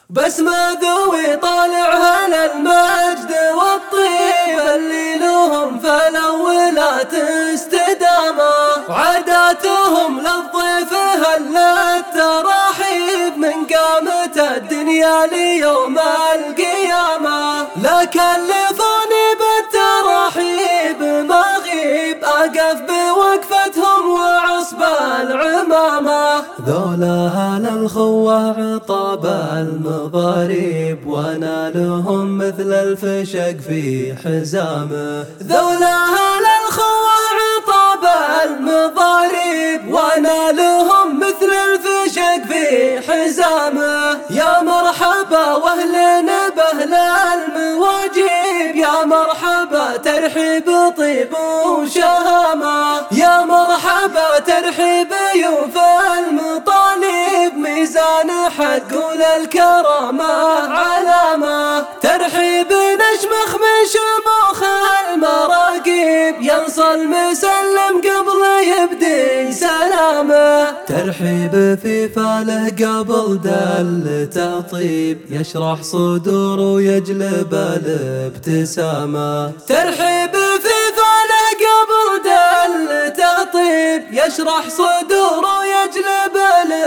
بس ما ذوي طالع هل المجد والطيب اللي لهم فالأولات استدامة، وعاداتهم للضيف هل التراحيب من قامة الدنيا ليوم القيامة. لا كلفوني بالتراحيب ما غيب أقف بوقفتهم وعصب العمامة. ذولا هل الخوة عطاب المضاريب وانا لهم مثل الفشق في حزامه. ذولا هل الخوة عطاب المضاريب وانا لهم مثل الفشق في حزامه. يا مرحبا واهل بأهل المواجيب، يا مرحبا ترحيب طيب وشهامة. يا مرحبا ترحيب يوف المطالب، ميزان حق وللكرامة علامة. ترحيب نشمخ من شموخ المراقيب، ينصل مسلم قبل يبدي سلامه. ترحيب في فاله قبل دل تعطيب، يشرح صدور ويجلب الابتسامة. ترحيب في فاله قبل دل تعطيب، يشرح صدور ويجلب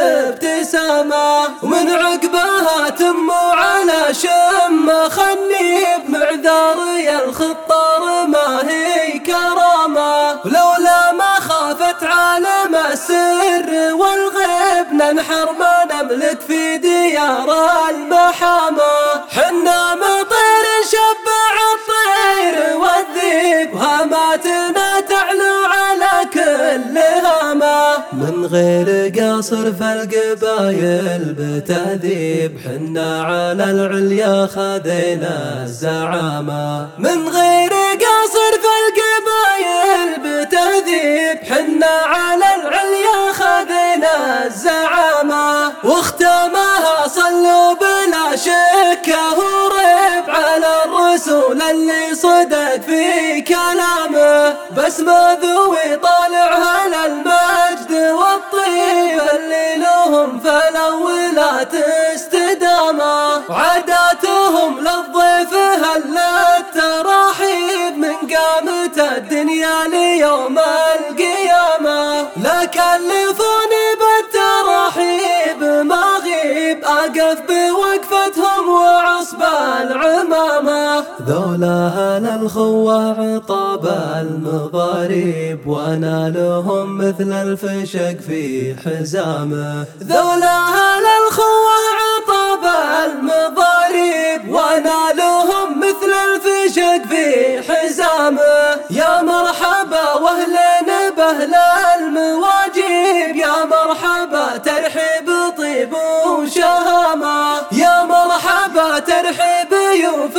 الابتسامة. ومن عقبها تم على شم خنيب، معذاري الخطار ما هي كرامة. ولولا ما خافت عالم السر والغيب، ننحر ما نملك في ديار المحامة. حنا مطير شبع الطير والذيب، وهاماتنا تعلو على كل هامة. من غير قصر فالقبايل بتهذيب، حنا على العليا خذينا الزعامة. من غير قصر فالقبايل بتهذيب، حنا على العليا خذينا الزعامة. واختامها صلوا بلا شك وريب على الرسول اللي صدق في كلامه. بس ما ذوي طالع هل المجد والطيب اللي لهم فالأولات استدامة، وعاداتهم للضيف هل التراحيب من قامة الدنيا ليوم القيامة. لا كلفوني بالتراحيب ما غيب أقف بوقفتهم وعصب العمامة. ذولا هل الخوة عطاب المضاريب وانا لهم مثل الفشق في حزامه. ذولا هل الخوة عطاب المضاريب وانا لهم مثل الفشق في حزامه. يا مرحبا واهل بأهل المواجيب، يا مرحبا ترحيب طيب وشهامة. يا مرحبا ترحيب يوف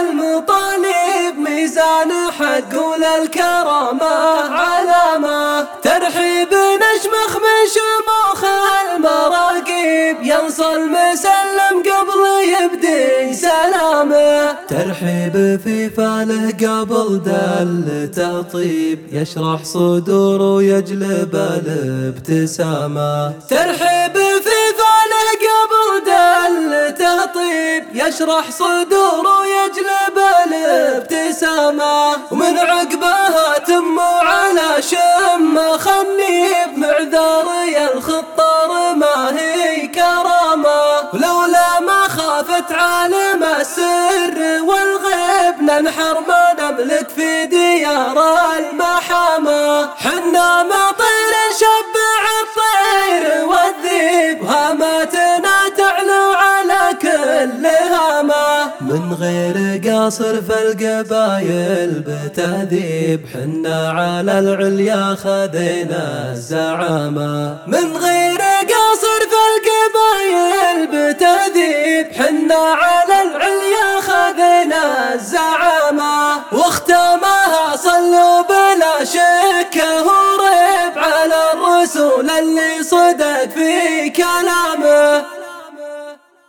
المطالب، ميزان حق وللكرامة علامة. ترحيب نشمخ من شموخ المراقيب، ينصل مسلم قبل يبدي سلامه. ترحيب في فاله قبل دل تعطيب، يشرح صدور ويجلب الابتسامة. ترحيب في فاله قبل دل تعطيب، يشرح صدور ويجلب الابتسامة. ومن عقبها تم على شم خنيب، معذاري الخطار ما هي كرامة. ولولا ما خافت عالم السر والغيب، ننحر ما نملك في ديار المحامة. حنا مطير شبع الطير والذيب، وهاماتنا تعلو على كل هامة. من غير قصر فالقبايل بتهذيب، حنا على العليا خذينا الزعامة. من غير قصر فالقبايل بتهذيب، حنا على العليا خذينا الزعامة.